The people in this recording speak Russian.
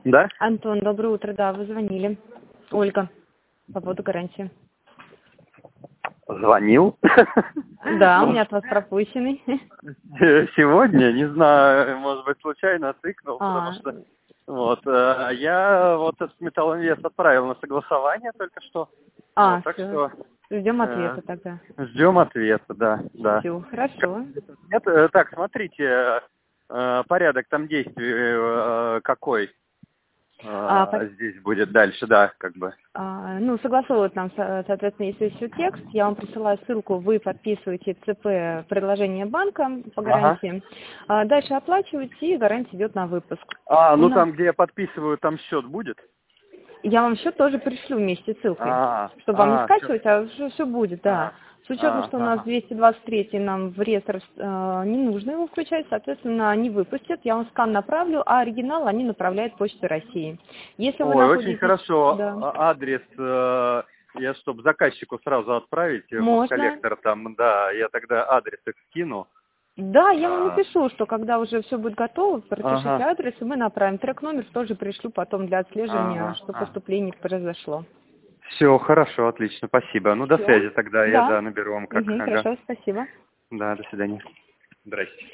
Да? Антон, доброе утро, да, вы звонили. Ольга, по поводу гарантии. Звонил? Да, у меня от вас пропущенный. Сегодня, не знаю, может быть, случайно тыкнул, потому что я этот металлоинвест отправил на согласование только что. Так Все, что ждем ответа тогда. ждем ответа, да. Все, хорошо. Нет, так, смотрите, порядок там действий какой здесь будет дальше, да, как бы. Согласовывают нам, соответственно, если еще текст, я вам присылаю ссылку, вы подписываете ЦП предложение банка по гарантии, дальше оплачиваете, и гарантия идет на выпуск. Там, где я подписываю, там счет будет? Я вам счет тоже пришлю вместе с ссылкой, чтобы вам не скачивать, все будет, да. С учетом, что у нас 223 нам в реестр не нужно его включать, соответственно, они выпустят, я вам скан направлю, а оригинал они направляют Почтой России. Если вы находитесь... Очень хорошо. Да. Адрес, чтобы заказчику сразу отправить, Можно. коллектор там, да, я тогда адрес их скину. Да, я вам напишу, что когда уже все будет готово, пропишите адрес, и мы направим. Трек-номер тоже пришлю потом для отслеживания, что поступление произошло. Все, хорошо, отлично, спасибо. До связи тогда, я наберу вам как. Хорошо, спасибо. Да, до свидания. Здрасте.